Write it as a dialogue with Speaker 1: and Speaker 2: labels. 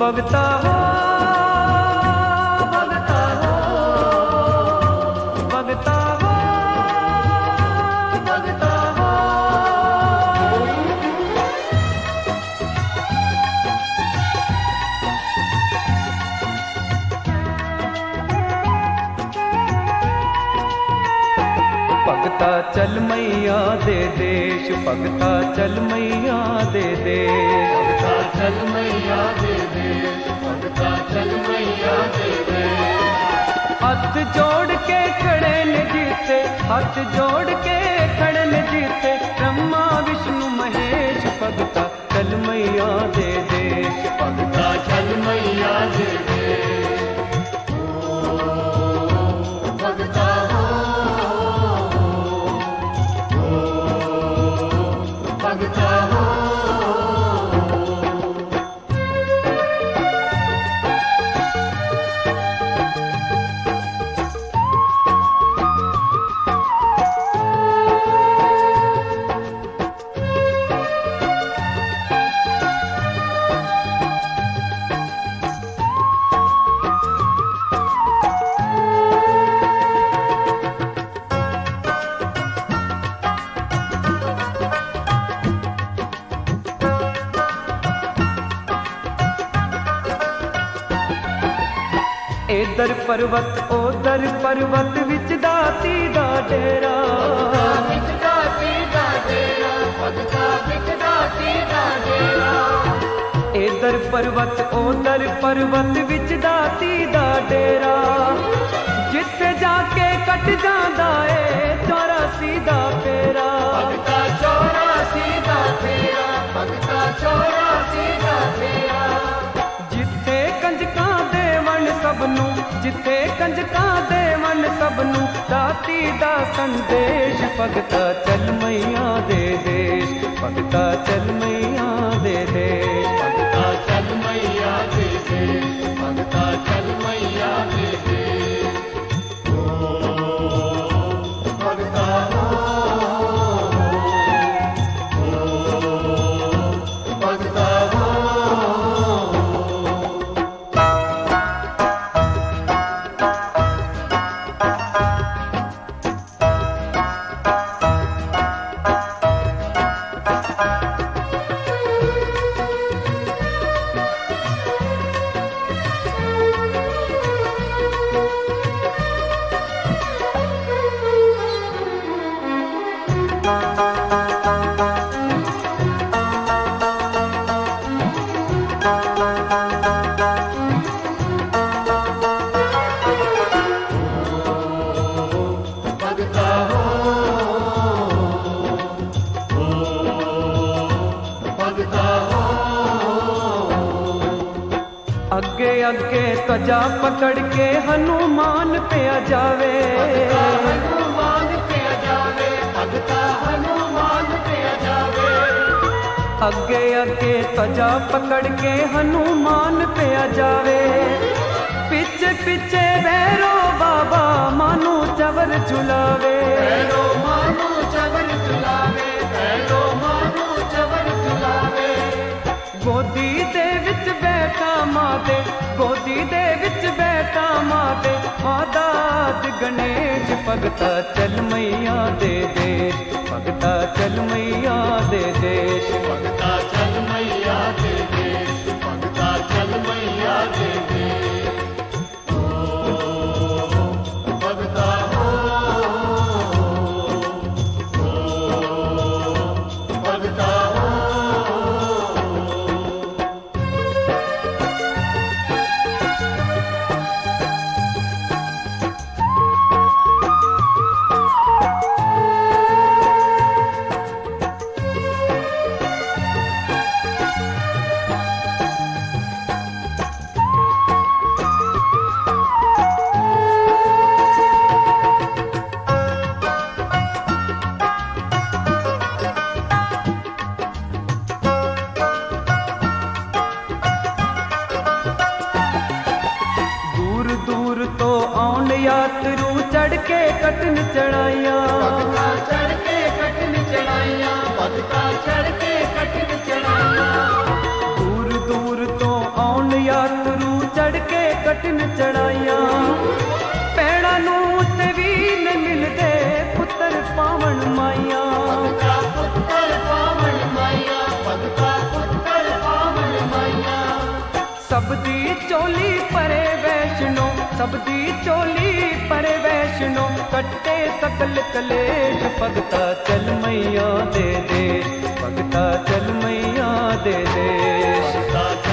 Speaker 1: भगता हो भगता हो भगता हो भगता हो। भगता चल मैया दे देश, भगता चल मैया दे देश,
Speaker 2: भगता चल मैया दे देश, भगता चल मैया दे देश।
Speaker 1: हाथ जोड़ के खड़े ने जीते, हाथ जोड़ के खड़े ने जीते, ब्रह्मा विष्णु महेश। भगता चल मैया दे देश,
Speaker 2: भगता चल मैया दे देश। भगता हो भगता हो।
Speaker 1: इधर पर्वत ओधर पर्वत विच दाती दा डेरा,
Speaker 2: विच दाती दा डेरा, भगता विच दाती दा डेरा।
Speaker 1: इधर पर्वत ओधर पर्वत विच दाती दा डेरा, जिथे जाके कट जांदा ए 84 दा फेरा।
Speaker 2: भगता 84 दा फेरा, भगता 84 दा फेरा।
Speaker 1: जिथे कंजकां दे वन सबनू, जिथे कंजकां दे वन सबनू, दाती दा संदेश। भगता चल मैया दे देश, भगता चल मैया दे देश,
Speaker 2: भगता चल मैया दे देश, भगता चल मैया दे देश। भगता हो भगता हो।
Speaker 1: अगे अगे त्वचा पकड़ के हनुमान पे आ जावे,
Speaker 2: हनुमान पे आ जावे, भगता हनुमान पे आ जावे।
Speaker 1: अगे अगे त्वचा पकड़ के हनुमान पे आ जावे, पीछे पीछे भैरो बाबा मानो चवर झुलावे।
Speaker 2: भैरो मानो चवर झुलावे, भैरो मानो चवर झुलावे।
Speaker 1: गोदी दे विच बैठा माते, गोदी दे विच बैठा माते, मादाद गणेश। भगता चल मैया दे देश, भगता चल मैया दे देश,
Speaker 2: भगता चल मैया दे देश, भगता चल मैया दे देश। भगता हो भगता हो।
Speaker 1: यात्रु चढ़ के कटन चढ़ाइया,
Speaker 2: भगता चढ़ के कटन चढ़ाइया, भगता चढ़ के कटन चढ़ाइया।
Speaker 1: दूर दूर तो आउन यात्रु सब दी चोली पर वैष्णो कट्टे सकल कलेश भगता चल मैया दे देश भगता चल मैया दे देश।